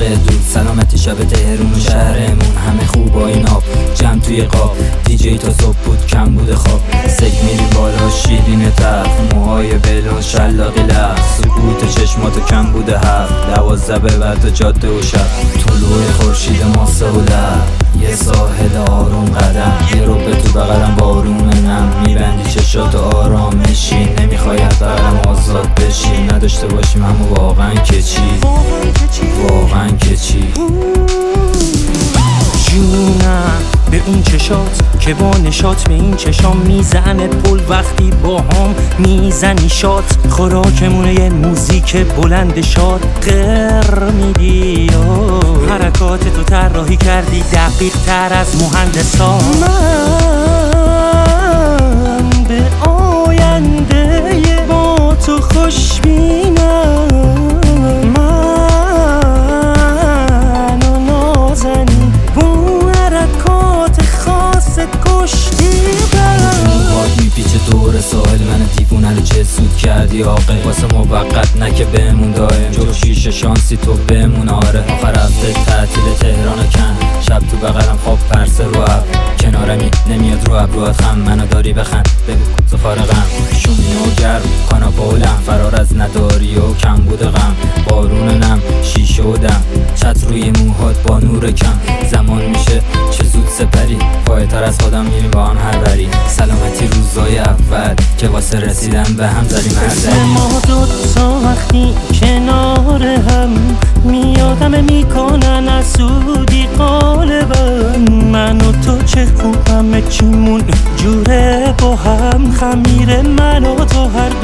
دور سلامتی شب تهرون و شهرمون همه خوب با این آب جمع توی قاب دیجی تا صبح بود کم بوده خواب سک میری بالا شیرین تف موهای بلون شلاقی لب سکوت چشماتو کم بوده هفت 12 ببر تا جاده و شب طلوع خورشید ماسه و لب یه ساحل آروم قدم یه رو به تو بغلم بارون نم میبندی چشاتو آرامشی نمیخواید بغلم آزاد بشی نداشته باشیم همو واقعا که چی واقعا که چی جونم به اون چشات که با نشات به این چشام میزنه پل وقتی با هم میزنی شات خوراکمونه یه موزیک بلند شاد غر میدی حرکات تو طراحی کردی دقیق تر از مهندسا من به آینده با تو خوشبینم دور ساحل من دیوونه رو چه سود کردی آقه واسه موقت نه که بهمون دایم جو شیشه شانسی تو بهمون آره آخر هفته تعطیل تهران و کن شب تو بغلم خواب پرسه رو اب کنارمی نمیاد رو ابروات خم منو داری بخند بگو کت فارغم شومینه و گرم کاناپولم فرار از نداری و کم بوده غم بارون نم شیشه و دم چت روی موهات با نور کم زمان میشه چه زود سپری پایتر از خودم میریم با هم هر بری سلامتی روزای اول که واسه رسیدن به هم زدیم هر دری ما دوتا وقتی کنار هم میادم میکنن از سودی قالبا من و تو چه خوب همه چیمون جوره با هم خمیر من و تو هر